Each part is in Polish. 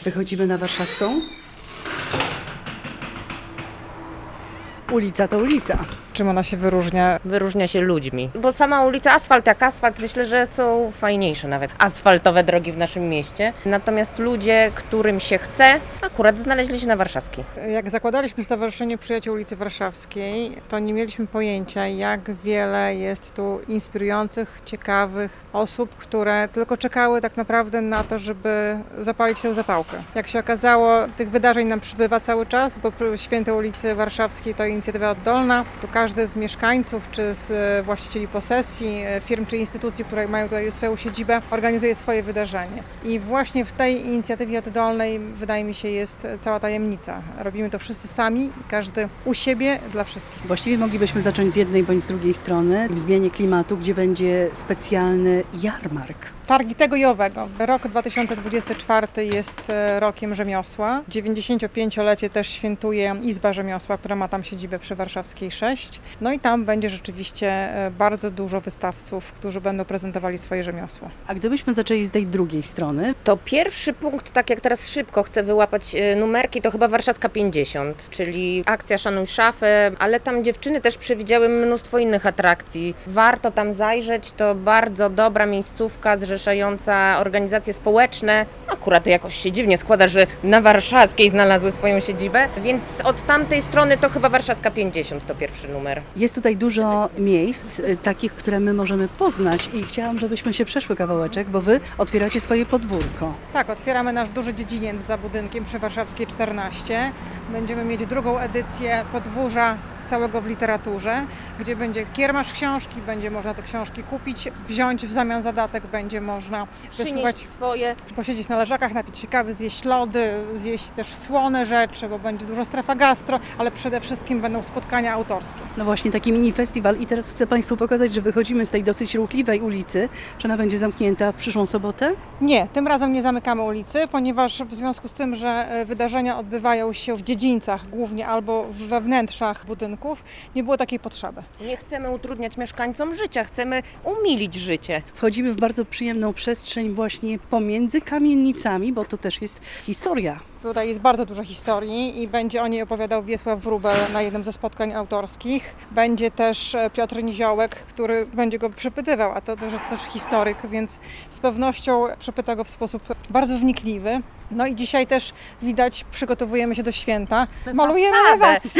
Wychodzimy na Warszawską. Ulica to ulica. Czym ona się wyróżnia? Wyróżnia się ludźmi, bo sama ulica, asfalt jak asfalt, myślę, że są fajniejsze nawet asfaltowe drogi w naszym mieście. Natomiast ludzie, którym się chce, akurat znaleźli się na Warszawskiej. Jak zakładaliśmy Stowarzyszenie Przyjaciół ulicy Warszawskiej, to nie mieliśmy pojęcia, jak wiele jest tu inspirujących, ciekawych osób, które tylko czekały tak naprawdę na to, żeby zapalić tę zapałkę. Jak się okazało, tych wydarzeń nam przybywa cały czas, bo Święto ulicy Warszawskiej to inicjatywa oddolna. Tu każdy z mieszkańców, czy z właścicieli posesji, firm czy instytucji, które mają tutaj swoją siedzibę, organizuje swoje wydarzenie. I właśnie w tej inicjatywie oddolnej, wydaje mi się, jest cała tajemnica. Robimy to wszyscy sami, każdy u siebie, dla wszystkich. Właściwie moglibyśmy zacząć z jednej bądź z drugiej strony, w zmianie klimatu, gdzie będzie specjalny jarmark. Targi tego i owego. Rok 2024 jest rokiem rzemiosła. 95-lecie też świętuje Izba Rzemiosła, która ma tam siedzibę przy Warszawskiej 6. No i tam będzie rzeczywiście bardzo dużo wystawców, którzy będą prezentowali swoje rzemiosło. A gdybyśmy zaczęli z tej drugiej strony, To pierwszy punkt, tak jak teraz szybko chcę wyłapać numerki, to chyba Warszawska 50, czyli akcja Szanuj Szafę, ale tam dziewczyny też przewidziały mnóstwo innych atrakcji. Warto tam zajrzeć, to bardzo dobra miejscówka zrzeszająca organizacje społeczne. Akurat jakoś się dziwnie składa, że na Warszawskiej znalazły swoją siedzibę, więc od tamtej strony to chyba Warszawska 50 to pierwszy numer. jest tutaj dużo miejsc, takich, które my możemy poznać i chciałam, żebyśmy się przeszły kawałeczek, bo wy otwieracie swoje podwórko. Tak, otwieramy nasz duży dziedziniec za budynkiem przy Warszawskiej 14. Będziemy mieć drugą edycję podwórza całego w literaturze, gdzie będzie kiermasz książki, będzie można te książki kupić, wziąć w zamian za datek, będzie można wysłuchać, Przynieść swoje. posiedzieć na leżakach, napić się kawy, zjeść lody, zjeść też słone rzeczy, bo będzie dużo strefa gastro, ale przede wszystkim będą spotkania autorskie. No właśnie, taki mini festiwal i teraz chcę Państwu pokazać, że wychodzimy z tej dosyć ruchliwej ulicy. Czy ona będzie zamknięta w przyszłą sobotę? Nie, tym razem nie zamykamy ulicy, ponieważ w związku z tym, że wydarzenia odbywają się w dziedzińcach głównie albo we wnętrzach budynków, nie było takiej potrzeby. Nie chcemy utrudniać mieszkańcom życia, chcemy umilić życie. Wchodzimy w bardzo przyjemną przestrzeń właśnie pomiędzy kamienicami, bo to też jest historia. Tutaj jest bardzo dużo historii i będzie o niej opowiadał Wiesław Wróbel na jednym ze spotkań autorskich. Będzie też Piotr Niziołek, który będzie go przepytywał, a to też historyk, więc z pewnością przepyta go w sposób bardzo wnikliwy. No i dzisiaj też widać, przygotowujemy się do święta. Malujemy elewację.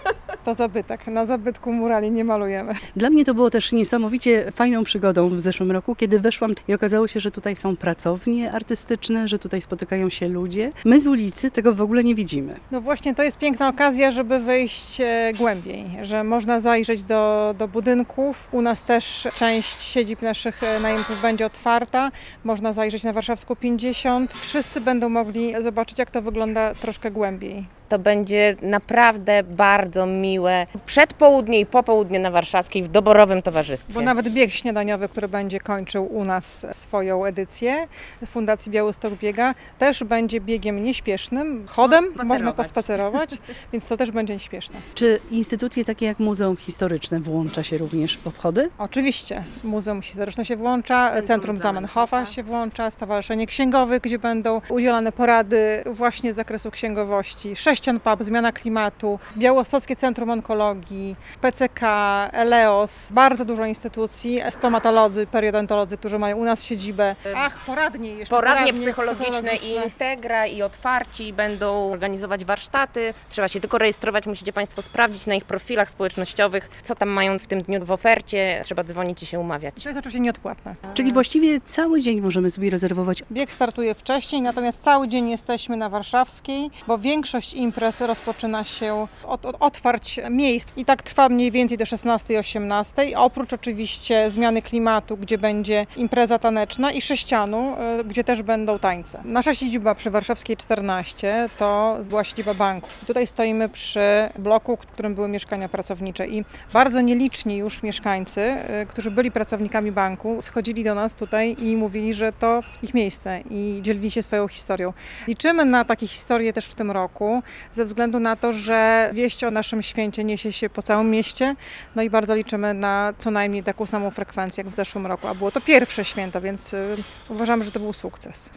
To zabytek. Na zabytku murali nie malujemy. Dla mnie to było też niesamowicie fajną przygodą w zeszłym roku, kiedy weszłam i okazało się, że tutaj są pracownie artystyczne, że tutaj spotykają się ludzie. My z ulicy tego w ogóle nie widzimy. No właśnie, to jest piękna okazja, żeby wejść głębiej, że można zajrzeć do budynków. U nas też część siedzib naszych najemców będzie otwarta. Można zajrzeć na Warszawską 50. Wszyscy będą mogli zobaczyć, jak to wygląda troszkę głębiej. To będzie naprawdę bardzo miłe przedpołudnie i popołudnie na Warszawskiej w doborowym towarzystwie. Bo nawet bieg śniadaniowy, który będzie kończył u nas swoją edycję Fundacji Białystok Biega, też będzie biegiem nieśpiesznym, chodem, można pospacerować, więc to też będzie nieśpieszne. Czy instytucje takie jak Muzeum Historyczne włącza się również w obchody? Oczywiście, Muzeum Historyczne się włącza, Centrum Zamenhofa się włącza, Stowarzyszenie Księgowych, gdzie będą udzielane porady właśnie z zakresu księgowości, Sześcian Pub, Zmiana Klimatu, Białostockie Centrum Onkologii, PCK, Eleos, bardzo dużo instytucji, stomatolodzy, periodontolodzy, którzy mają u nas siedzibę. Poradnie jeszcze. Poradnie psychologiczne i Integra i Otwarci będą organizować warsztaty. Trzeba się tylko rejestrować, musicie Państwo sprawdzić na ich profilach społecznościowych, co tam mają w tym dniu w ofercie. Trzeba dzwonić i się umawiać. To jest oczywiście nieodpłatne. Czyli właściwie cały dzień możemy sobie rezerwować. Bieg startuje wcześniej, natomiast cały dzień jesteśmy na Warszawskiej, bo większość imprez rozpoczyna się od otwarć miejsc i tak trwa mniej więcej do 16-18, oprócz oczywiście Zmiany Klimatu, gdzie będzie impreza taneczna i Sześcianu, gdzie też będą tańce. Nasza siedziba przy Warszawskiej 14 to była siedziba banku. Tutaj stoimy przy bloku, w którym były mieszkania pracownicze i bardzo nieliczni już mieszkańcy, którzy byli pracownikami banku, schodzili do nas tutaj i mówili, że to ich miejsce i dzielili się swoją historią. Liczymy na takie historie też w tym roku, ze względu na to, że wieść o naszym święcie niesie się po całym mieście, no i bardzo liczymy na co najmniej taką samą frekwencję jak w zeszłym roku, a było to pierwsze święto, więc uważamy, że to był sukces.